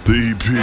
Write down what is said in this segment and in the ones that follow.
The EP.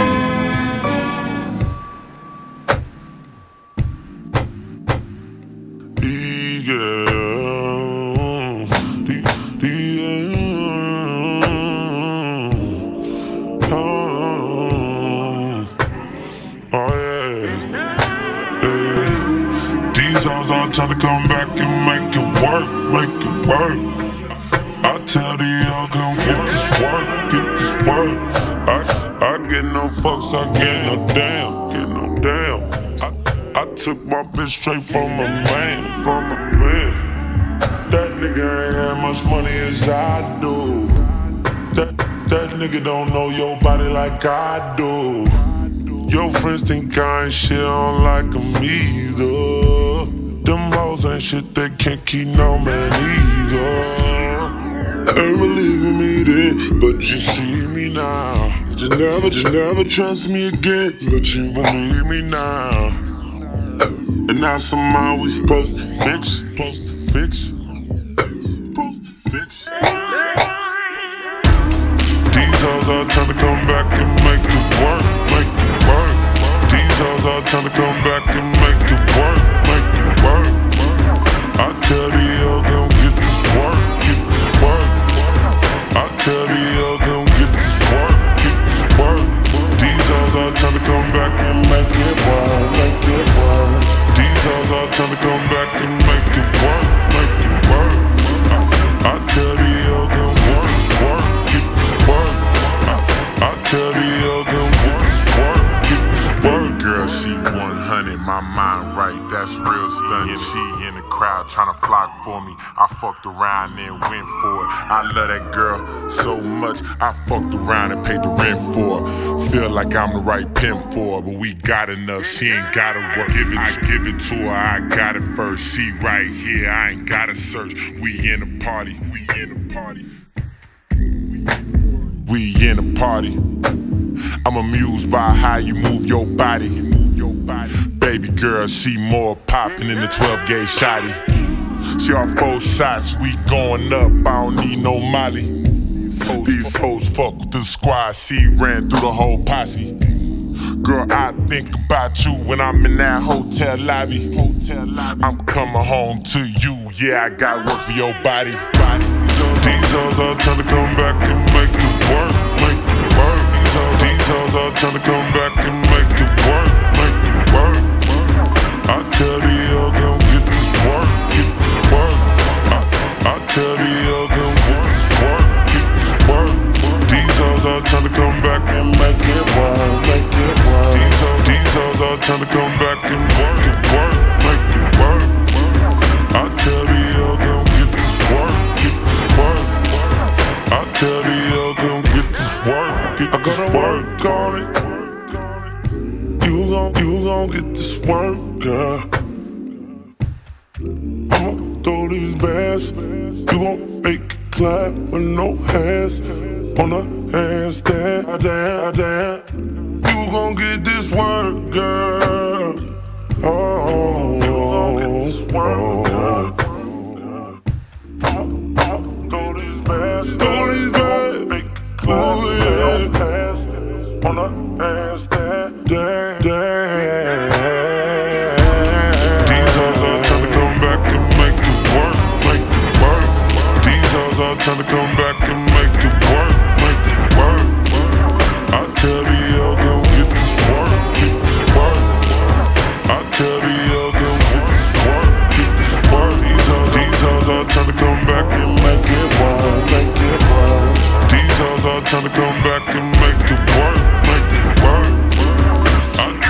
These hoes all tryna come back and make it work, make it work. I tell these hoes come get this work, get this work. I get no fucks, I get no damn, get no damn. I took my bitch straight from a man, from a man. That nigga ain't had much money as I do. That nigga don't know your body like I do. Your friends think I ain't shit, I don't like them either. Them hoes ain't shit, they can't keep no man either. Ain't believing me then, but you see me now. Just never trust me again, but you believe me now. And now somehow we supposed to fix it, supposed to fix it, supposed to fix it. These hoes all tryna come back and make it work, make it work. These hoes all tryna come back and make it work, make it work. I tell these hoes gon' get this work, get this work. I tell these hoes gon' get this work, get this work. These hoes all tryna come back and make it work, make it work. These hoes all tryna come back and make it work, make it work. I tell these hoes gon' get this work, get this work. I tell these hoes gon' get this work, get this work. Baby girl, she 100, my mind right, that's real stunning. She in the crowd tryna flock for me. I fucked around and went for it. I love that girl so much, I fucked around and paid the rent for her. Feel like I'm the right pimp for her, but we got enough, she ain't gotta work. I give it to her, I got it first. She right here, I ain't gotta search. We in a party, we in a party. We in a party. I'm amused by how you move your body. Baby girl, she more poppin' than the 12 gauge shotty. She off 4 shots, we going up, I don't need no molly. These hoes fuck with the squad, she ran through the whole posse. Girl, I think about you when I'm in that hotel lobby. I'm coming home to you, yeah, I got work for your body. These hoes all tryna come back and make it work, make it work. These hoes all tryna come back and make it work, make it work. I tell these hoes gon' get this work, get this work. I tell these hoes gon' get this work, get this work. These hoes all tryna come back and make it work, make it work. These hoes all tryna come back and work it work, make it work. I tell these hoes gon' get this work, get this work. I tell these hoes gon' get this work, get this work on it. You gon' get this work, girl. I'ma throw these bands. You gon' make it clap with no hands. On a handstand, damn. You gon' get this work, girl. Oh, throw these bands. Throw these bands. Make it clap with no hands. On a handstand, damn. These hoes all tryna come back and make it work, make it work. These hoes all tryna come back and make it work, make it work. I tell these hoes gon' get this work, get this work. I tell these hoes gon' get this work, get this work. These hoes all tryna come back and make it work, make it work. These hoes all tryna come back and make it work, make it work. I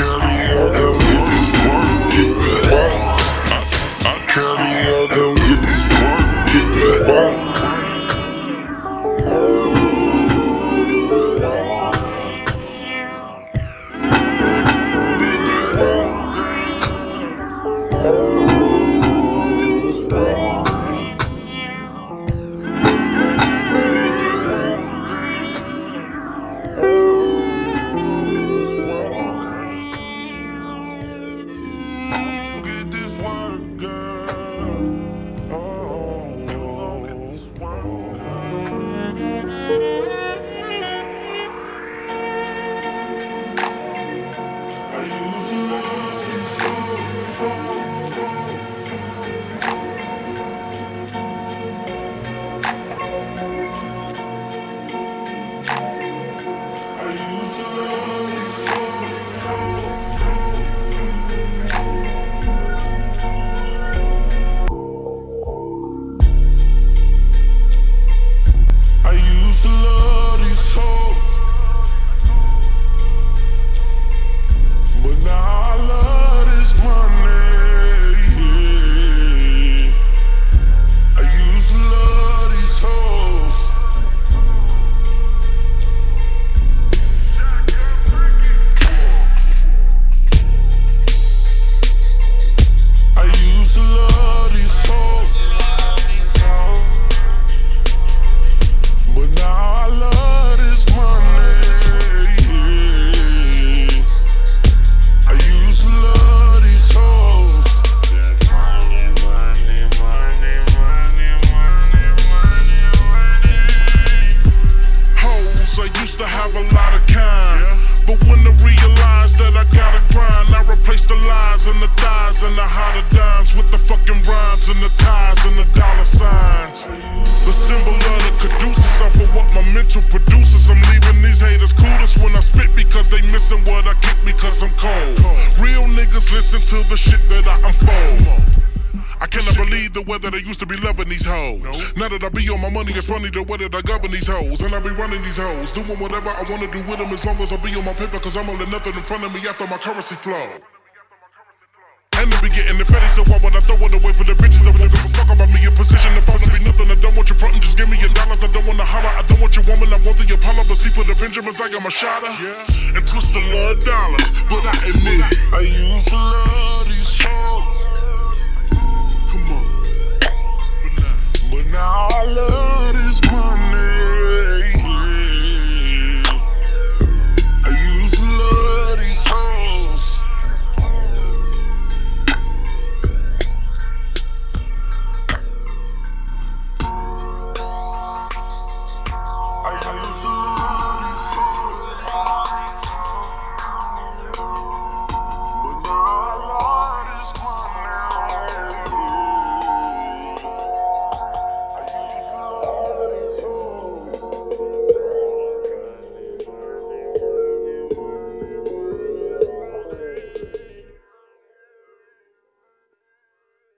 eyes and the thighs and the hotter dimes with the fucking rhymes and the ties and the dollar signs. The symbol of the caduceus are for what my mental produces. I'm leaving these haters clueless when I spit because they missing what I kick because I'm cold. Real niggas listen to the shit that I unfold. I cannot believe the way that I used to be loving these hoes. Now that I be on my money, it's funny the way that I govern these hoes. And I be running these hoes, doing whatever I wanna do with them as long as I be on my paper, cause I'm holding nothing in front of me after my currency flow. And they be getting the fatty, so why would I throw it away for the bitches that won't give a fuck about me? In position to fall, be nothing. I don't want your front and just give me your dollars. I don't want to holler, I don't want your woman, I want the Apollo. But see for the Benjamins, I am a shotter. And twist the love dollars, but I admit I used to love these hoes. But now I love